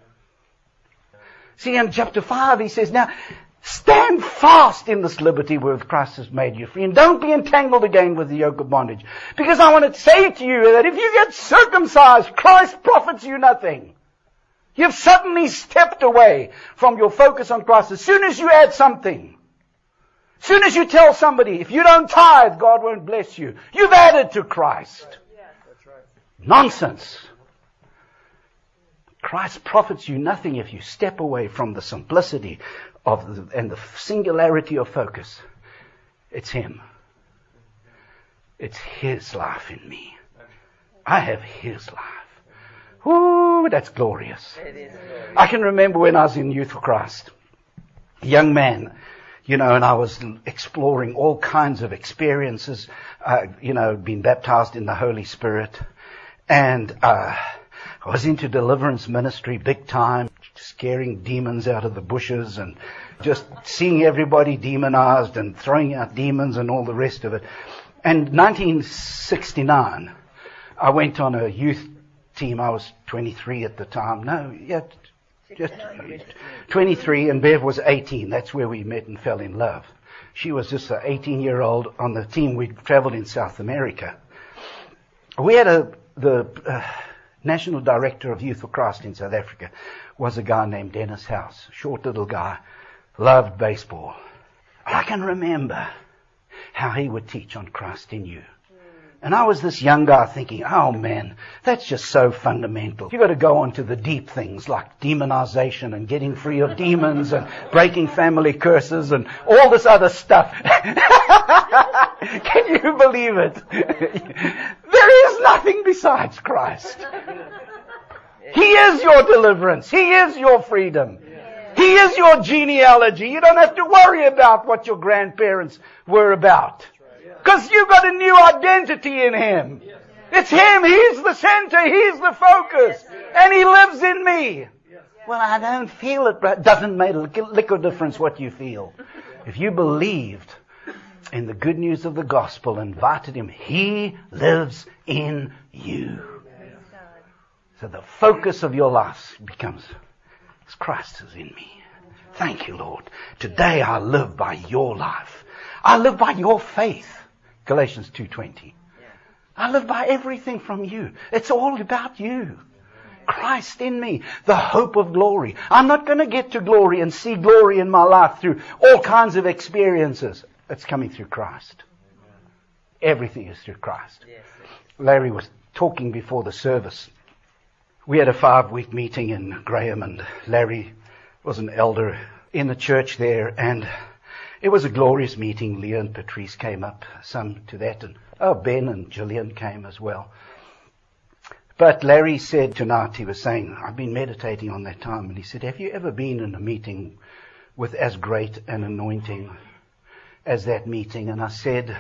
See, in chapter 5, He says, now, stand fast in this liberty wherewith Christ has made you free. And don't be entangled again with the yoke of bondage. Because I want to say to you that if you get circumcised, Christ profits you nothing. You've suddenly stepped away from your focus on Christ. As soon as you add something, as soon as you tell somebody, if you don't tithe, God won't bless you, you've added to Christ. That's right. Nonsense. Christ profits you nothing if you step away from the simplicity and the singularity of focus. It's Him. It's His life in me. I have His life. Ooh, that's glorious. I can remember when I was in Youth for Christ, a young man, and I was exploring all kinds of experiences, being baptized in the Holy Spirit. And I was into deliverance ministry big time, scaring demons out of the bushes and just seeing everybody demonized and throwing out demons and all the rest of it. And 1969, I went on a youth team. I was 23 at the time. Just 23, and Bev was 18. That's where we met and fell in love. She was just an 18-year-old on the team. We traveled in South America. We had the National Director of Youth for Christ in South Africa was a guy named Dennis House. Short little guy. Loved baseball. I can remember how he would teach on Christ in you. And I was this young guy thinking, oh man, that's just so fundamental. You've got to go on to the deep things like demonization and getting free of demons and breaking family curses and all this other stuff. Can you believe it? There is nothing besides Christ. He is your deliverance. He is your freedom. He is your genealogy. You don't have to worry about what your grandparents were about. Because you've got a new identity in Him. It's Him. He's the center. He's the focus. And He lives in me. Well, I don't feel it, but it doesn't make a lick of difference what you feel. If you believed in the good news of the gospel and invited Him, He lives in you. So the focus of your life becomes, Christ is in me. Thank you, Lord. Today I live by your life. I live by your faith. Galatians 2:20. I live by everything from you. It's all about you. Christ in me, the hope of glory. I'm not going to get to glory and see glory in my life through all kinds of experiences. It's coming through Christ. Everything is through Christ. Larry was talking before the service. We had a 5-week meeting in Graham, and Larry was an elder in the church there, and it was a glorious meeting. Leah and Patrice came up, some to that, and Ben and Gillian came as well. But Larry said tonight, he was saying, I've been meditating on that time, and he said, have you ever been in a meeting with as great an anointing as that meeting? And I said,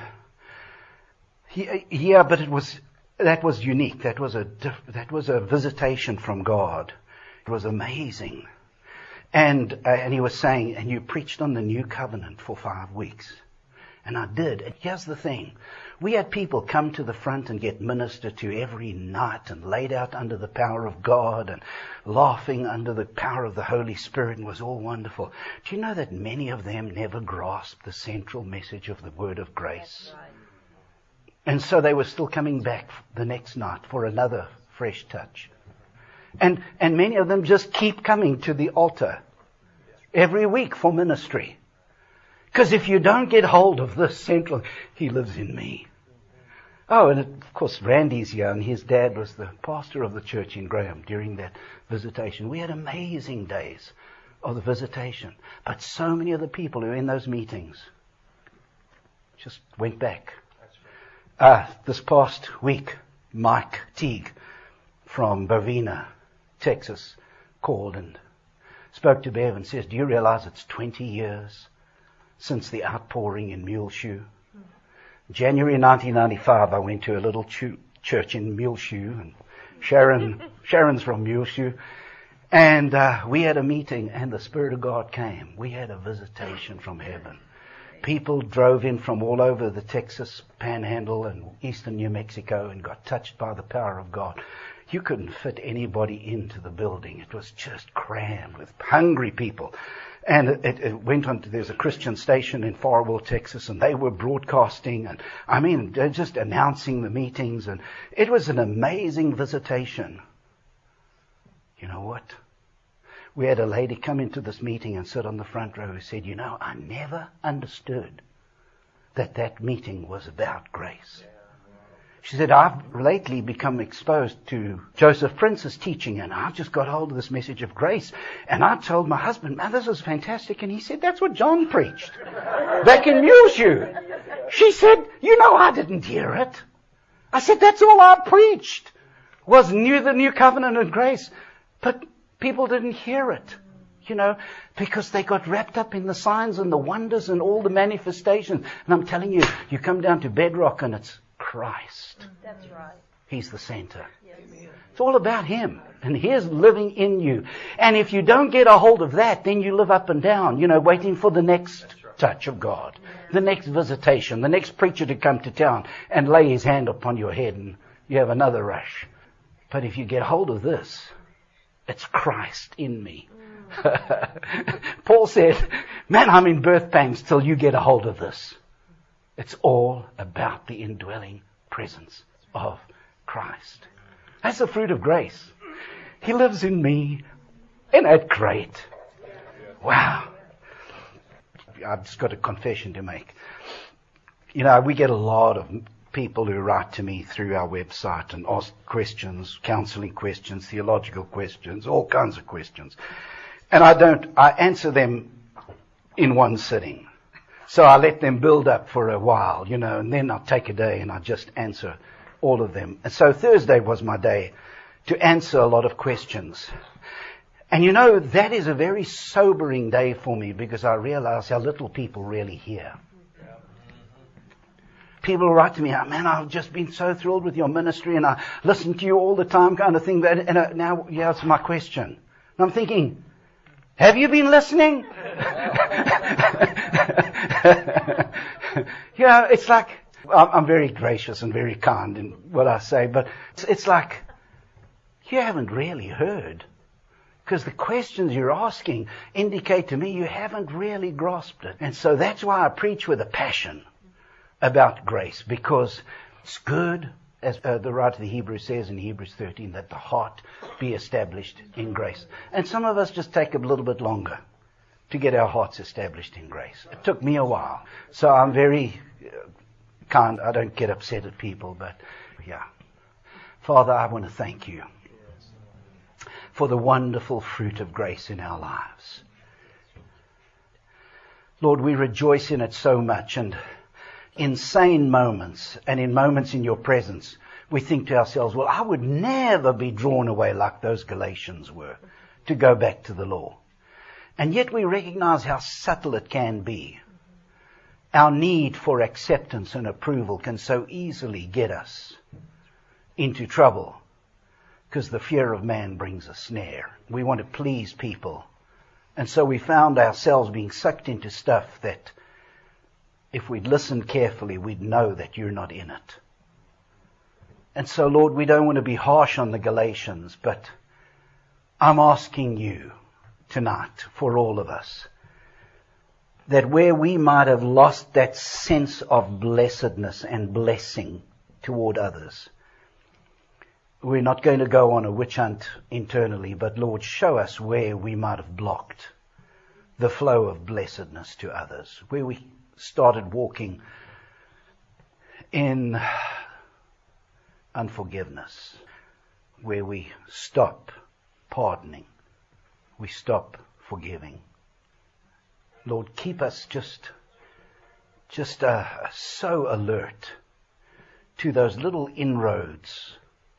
yeah, but that was unique. That was a visitation from God. It was amazing. And he was saying, and you preached on the new covenant for 5 weeks. And I did. And here's the thing. We had people come to the front and get ministered to every night and laid out under the power of God and laughing under the power of the Holy Spirit, and was all wonderful. Do you know that many of them never grasped the central message of the word of grace? That's right. And so they were still coming back the next night for another fresh touch. And many of them just keep coming to the altar every week for ministry. Because if you don't get hold of this central, He lives in me. Oh, and of course Randy's here, and his dad was the pastor of the church in Graham during that visitation. We had amazing days of the visitation. But so many of the people who were in those meetings just went back. This past week, Mike Teague from Bovina, Texas, called and spoke to Bev and says, do you realize it's 20 years since the outpouring in Muleshoe? January 1995, I went to a little church in Muleshoe, and Sharon's from Muleshoe, and we had a meeting, and the Spirit of God came. We had a visitation from heaven. People drove in from all over the Texas Panhandle and eastern New Mexico and got touched by the power of God. You couldn't fit anybody into the building. It was just crammed with hungry people. And it went on to, there's a Christian station in Farwell, Texas, and they were broadcasting, and I mean, they're just announcing the meetings, and it was an amazing visitation. You know what? We had a lady come into this meeting and sit on the front row who said, I never understood that meeting was about grace. She said, I've lately become exposed to Joseph Prince's teaching, and I've just got hold of this message of grace. And I told my husband, man, this is fantastic. And he said, that's what John preached back in Muleshoe. She said, I didn't hear it. I said, that's all I preached, was the new covenant and grace. But people didn't hear it, because they got wrapped up in the signs and the wonders and all the manifestations. And I'm telling you, you come down to bedrock and it's Christ. That's right. He's the center. Yes. It's all about Him, and He's living in you. And if you don't get a hold of that, then you live up and down, waiting for the next touch of God, the next visitation, the next preacher to come to town and lay his hand upon your head, and you have another rush. But if you get hold of this, it's Christ in me. Paul said, man, I'm in birth pangs till you get a hold of this. It's all about the indwelling presence of Christ. That's the fruit of grace. He lives in me. Isn't that great? Wow. I've just got a confession to make. We get a lot of people who write to me through our website and ask questions, counseling questions, theological questions, all kinds of questions. And I answer them in one sitting. So I let them build up for a while, and then I'll take a day and I just answer all of them. And so Thursday was my day to answer a lot of questions. And that is a very sobering day for me, because I realize how little people really hear. People write to me, man, I've just been so thrilled with your ministry and I listen to you all the time, kind of thing. And now, it's my question. And I'm thinking, have you been listening? It's like, I'm very gracious and very kind in what I say, but it's like, you haven't really heard. Because the questions you're asking indicate to me you haven't really grasped it. And so that's why I preach with a passion about grace, because it's good, as the writer of the Hebrews says in Hebrews 13, that the heart be established in grace. And some of us just take a little bit longer to get our hearts established in grace. It took me a while. So I'm very kind. I don't get upset at people, but yeah. Father, I want to thank you for the wonderful fruit of grace in our lives. Lord, we rejoice in it so much, and in sane moments and in moments in your presence, we think to ourselves, well, I would never be drawn away like those Galatians were to go back to the law. And yet we recognize how subtle it can be. Our need for acceptance and approval can so easily get us into trouble because the fear of man brings a snare. We want to please people. And so we found ourselves being sucked into stuff that if we'd listened carefully, we'd know that you're not in it. And so, Lord, we don't want to be harsh on the Galatians, but I'm asking you tonight for all of us that where we might have lost that sense of blessedness and blessing toward others, we're not going to go on a witch hunt internally, but Lord, show us where we might have blocked the flow of blessedness to others, where we started walking in unforgiveness, where we stop pardoning, we stop forgiving. Lord, keep us just so alert to those little inroads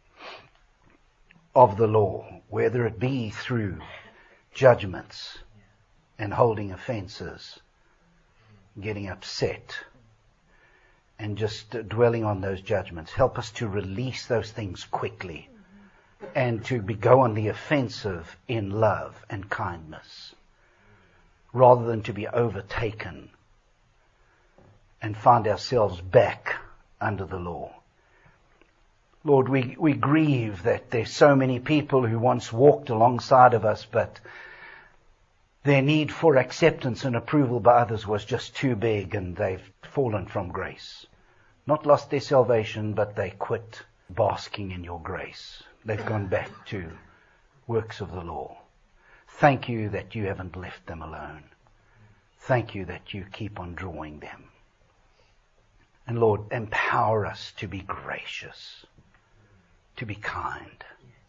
of the law, whether it be through judgments and holding offenses, getting upset, and just dwelling on those judgments. Help us to release those things quickly and to go on the offensive in love and kindness, rather than to be overtaken and find ourselves back under the law. Lord, we grieve that there's so many people who once walked alongside of us, but their need for acceptance and approval by others was just too big, and they've fallen from grace. Not lost their salvation, but they quit basking in your grace. They've gone back to works of the law. Thank you that you haven't left them alone. Thank you that you keep on drawing them. And Lord, empower us to be gracious, to be kind,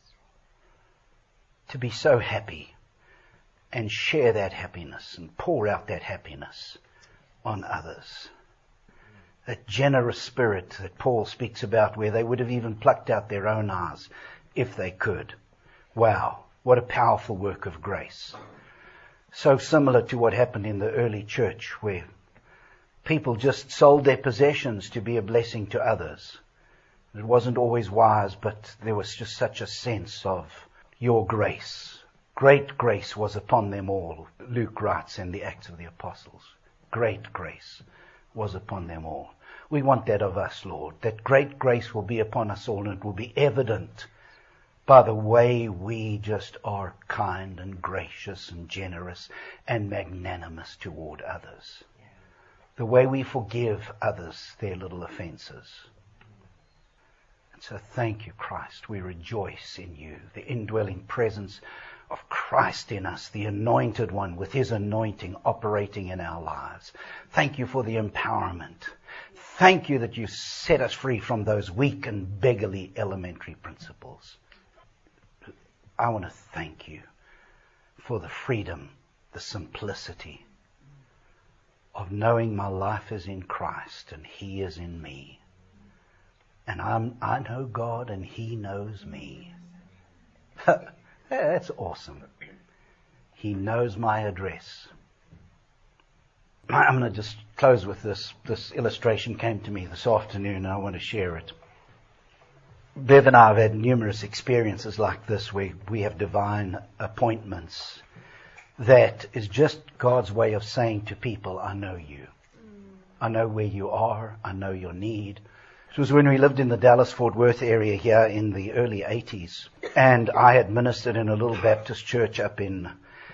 to be so happy, and share that happiness and pour out that happiness on others. That generous spirit that Paul speaks about, where they would have even plucked out their own eyes if they could. Wow, what a powerful work of grace. So similar to what happened in the early church, where people just sold their possessions to be a blessing to others. It wasn't always wise, but there was just such a sense of your grace. Great grace was upon them all, Luke writes in the Acts of the Apostles. Great grace was upon them all. We want that of us, Lord, that great grace will be upon us all, and it will be evident by the way we just are kind and gracious and generous and magnanimous toward others. The way we forgive others their little offenses. And so thank you, Christ. We rejoice in you, the indwelling presence of Christ in us, the anointed one with his anointing operating in our lives. Thank you for the empowerment. Thank you that you set us free from those weak and beggarly elementary principles. I want to thank you for the freedom, the simplicity of knowing my life is in Christ and he is in me. And I know God and he knows me. That's awesome. He knows my address. I'm going to just close with this. This illustration came to me this afternoon and I want to share it. Bev and I have had numerous experiences like this where we have divine appointments that is just God's way of saying to people, I know you. I know where you are. I know your need. It was when we lived in the Dallas-Fort Worth area here in the early 80s. And I had ministered in a little Baptist church up in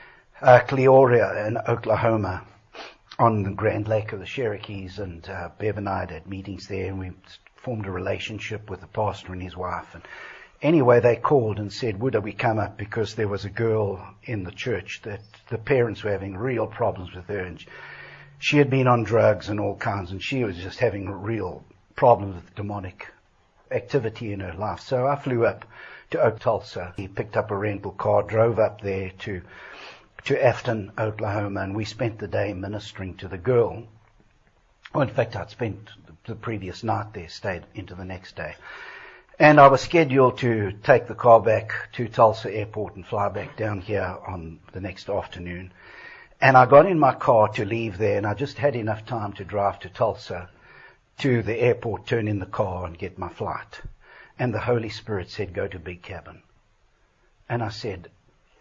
Cleoria in Oklahoma on the Grand Lake of the Cherokees. And Bev and I had meetings there, and we formed a relationship with the pastor and his wife. And anyway, they called and said, would we come up, because there was a girl in the church that the parents were having real problems with her, and she had been on drugs and all kinds, and she was just having real problems with demonic activity in her life. So I flew up to Oak Tulsa. He picked up a rental car, drove up there to Afton, Oklahoma, and we spent the day ministering to the girl. Well, in fact, I'd spent the previous night there, stayed into the next day. And I was scheduled to take the car back to Tulsa Airport and fly back down here on the next afternoon. And I got in my car to leave there, and I just had enough time to drive to Tulsa, to the airport, turn in the car and get my flight. And the Holy Spirit said, go to Big Cabin. And I said,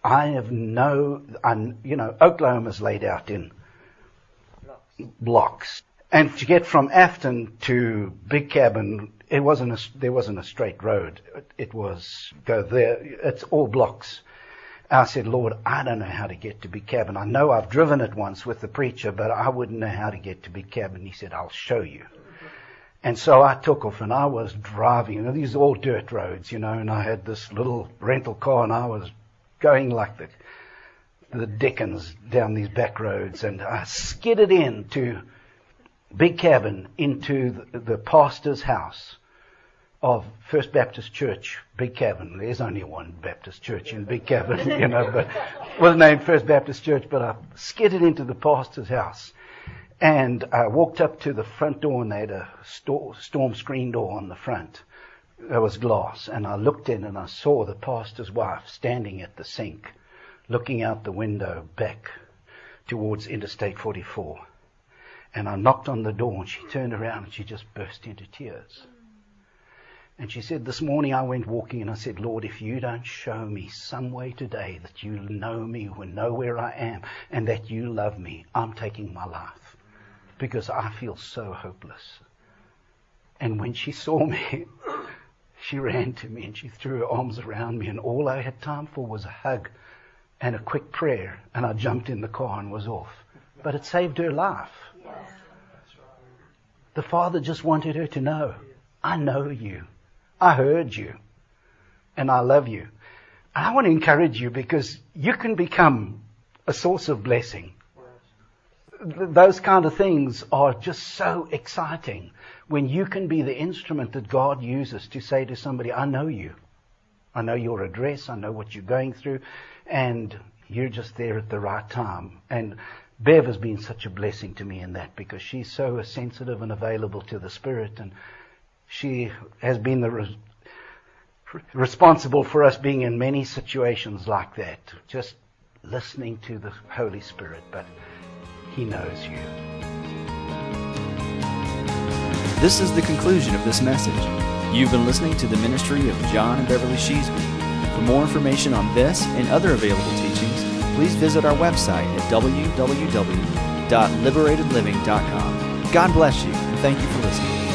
Oklahoma's laid out in blocks. And to get from Afton to Big Cabin, there wasn't a straight road. It was go there. It's all blocks. I said, Lord, I don't know how to get to Big Cabin. I know I've driven it once with the preacher, but I wouldn't know how to get to Big Cabin. He said, I'll show you. And so I took off and I was driving. These are all dirt roads, and I had this little rental car and I was going like the Dickens down these back roads, and I skidded into Big Cabin, into the pastor's house of First Baptist Church, Big Cabin. There's only one Baptist church in Big Cabin, but it was named First Baptist Church, but I skidded into the pastor's house. And I walked up to the front door, and they had a storm screen door on the front. There was glass, and I looked in and I saw the pastor's wife standing at the sink, looking out the window back towards Interstate 44. And I knocked on the door, and she turned around and she just burst into tears. And she said, this morning I went walking and I said, Lord, if you don't show me some way today that you know me, will know where I am, and that you love me, I'm taking my life, because I feel so hopeless. And when she saw me, she ran to me and she threw her arms around me, and all I had time for was a hug and a quick prayer, and I jumped in the car and was off. But it saved her life. The Father just wanted her to know, I know you. I heard you. And I love you. And I want to encourage you, because you can become a source of blessing. Those kind of things are just so exciting when you can be the instrument that God uses to say to somebody, I know you. I know your address. I know what you're going through. And you're just there at the right time. And Bev has been such a blessing to me in that, because she's so sensitive and available to the Spirit, and she has been responsible for us being in many situations like that, just listening to the Holy Spirit, but He knows you. This is the conclusion of this message. You've been listening to the ministry of John and Beverly Sheasby. For more information on this and other available teachings, please visit our website at www.liberatedliving.com. God bless you, and thank you for listening.